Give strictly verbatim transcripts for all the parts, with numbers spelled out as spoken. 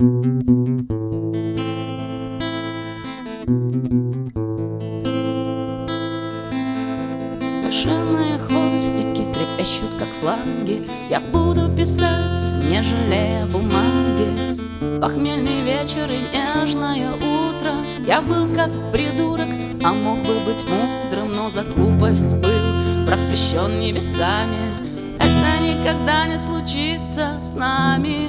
Машинные хвостики трепещут, как флаги. Я буду писать, не жалея бумаги. Похмельный вечер и нежное утро. Я был как придурок, а мог бы быть мудрым, но за глупость был просвещен небесами. Это никогда не случится с нами.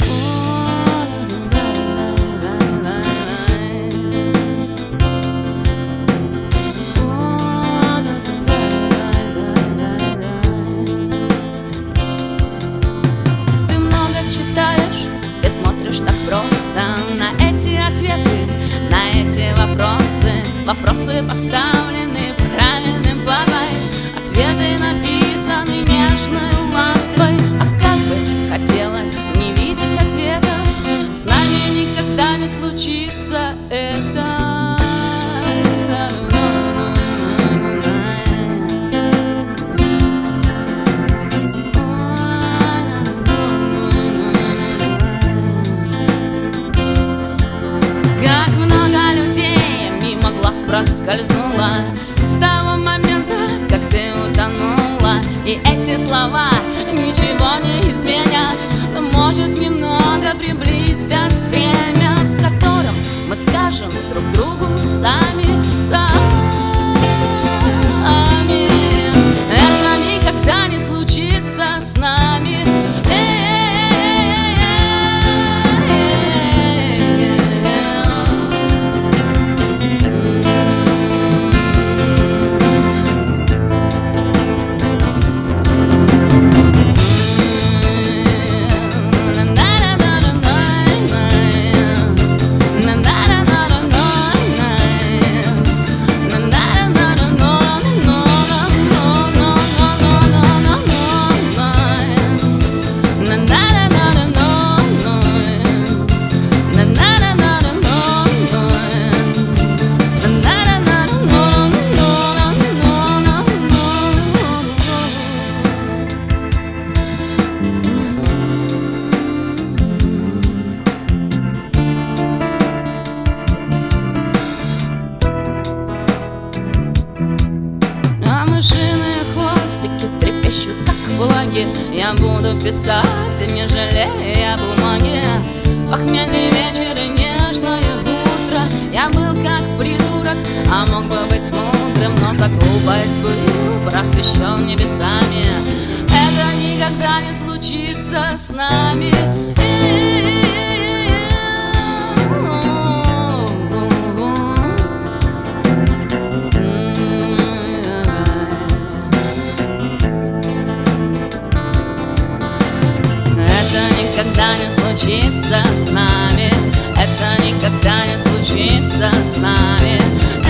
Ты много читаешь и смотришь так просто на эти ответы, на эти вопросы. Вопросы поставлены правильным бабой, ответы написаны нежной лапой. А как бы хотелось не видеть ответа, с нами никогда не случится это. Как много людей мимо глаз проскользнуло с того момента, как ты утонула. И эти слова ничего не изменят, но может немного приблизят время, в котором мы скажем друг другу сами, сами. Это никогда не случится с нами. Я буду писать, не жалея бумаги. Похмельный вечер и нежное утро. Я был как придурок, а мог бы быть мудрым, но за глупость был просвещен небесами. Это никогда не случится с нами. Никогда не случится с нами. Это никогда не случится с нами.